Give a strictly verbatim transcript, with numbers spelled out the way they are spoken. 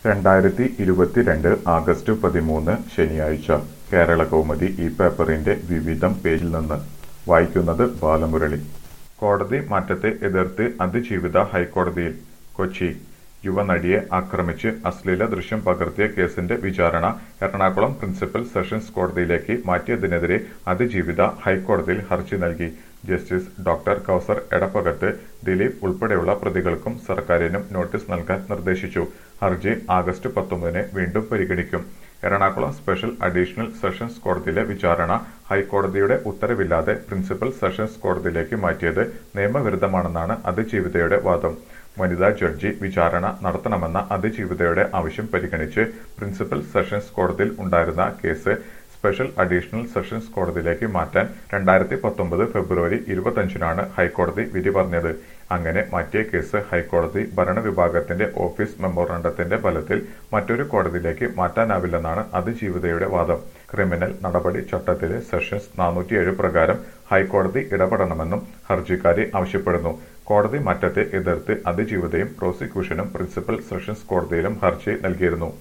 രണ്ടായിരത്തി ഇരുപത്തിരണ്ട് ആഗസ്റ്റ് പതിമൂന്ന് ശനിയാഴ്ച കേരളകൗമുദി ഈ പേപ്പറിന്റെ വിവിധം പേജിൽ നിന്ന് വായിക്കുന്നത് ബാലമുരളി. കോടതി മാറ്റത്തെ എതിർത്ത് അതിജീവിത ഹൈക്കോടതിയിൽ. കൊച്ചി. യുവനടിയെ ആക്രമിച്ച് അശ്ലീല ദൃശ്യം പകർത്തിയ കേസിന്റെ വിചാരണ എറണാകുളം പ്രിൻസിപ്പൽ സെഷൻസ് കോടതിയിലേക്ക് മാറ്റിയതിനെതിരെ അതിജീവിത ഹൈക്കോടതിയിൽ ഹർജി നൽകി. ജസ്റ്റിസ് ഡോക്ടർ കൗസർ എടപ്പകത്ത് ദിലീപ് ഉൾപ്പെടെയുള്ള പ്രതികൾക്കും സർക്കാരിനും നോട്ടീസ് നൽകാൻ നിർദ്ദേശിച്ചു. ഹർജി ആഗസ്റ്റ് പത്തൊമ്പതിന് വീണ്ടും പരിഗണിക്കും. എറണാകുളം സ്പെഷ്യൽ അഡീഷണൽ സെഷൻസ് കോടതിയിലെ വിചാരണ ഹൈക്കോടതിയുടെ ഉത്തരവില്ലാതെ പ്രിൻസിപ്പൽ സെഷൻസ് കോടതിയിലേക്ക് മാറ്റിയത് നിയമവിരുദ്ധമാണെന്നാണ് അതിജീവിതയുടെ വാദം. വനിതാ ജഡ്ജി വിചാരണ നടത്തണമെന്ന അതിജീവിതയുടെ ആവശ്യം പരിഗണിച്ച് പ്രിൻസിപ്പൽ സെഷൻസ് കോടതിയിൽ ഉണ്ടായിരുന്ന കേസ് സ്പെഷ്യൽ അഡീഷണൽ സെഷൻസ് കോടതിയിലേക്ക് മാറ്റാൻ രണ്ടായിരത്തി പത്തൊമ്പത് ഫെബ്രുവരി ഇരുപത്തഞ്ചിനാണ് ഹൈക്കോടതി വിധി പറഞ്ഞത്. അങ്ങനെ മാറ്റിയ കേസ് ഹൈക്കോടതി ഭരണവിഭാഗത്തിന്റെ ഓഫീസ് മെമ്മോറാണ്ടത്തിന്റെ ബലത്തിൽ മറ്റൊരു കോടതിയിലേക്ക് മാറ്റാനാവില്ലെന്നാണ് അതിജീവിതയുടെ വാദം. ക്രിമിനൽ നടപടി ചട്ടത്തിലെ സെഷൻസ് നാനൂറ്റിയേഴ് പ്രകാരം ഹൈക്കോടതി ഇടപെടണമെന്നും ഹർജിക്കാരി ആവശ്യപ്പെടുന്നു. കോടതി മാറ്റത്തെ എതിർത്ത് അതിജീവിതയും പ്രോസിക്യൂഷനും പ്രിൻസിപ്പൽ സെഷൻസ് കോടതിയിലും ഹർജി നൽകിയിരുന്നു.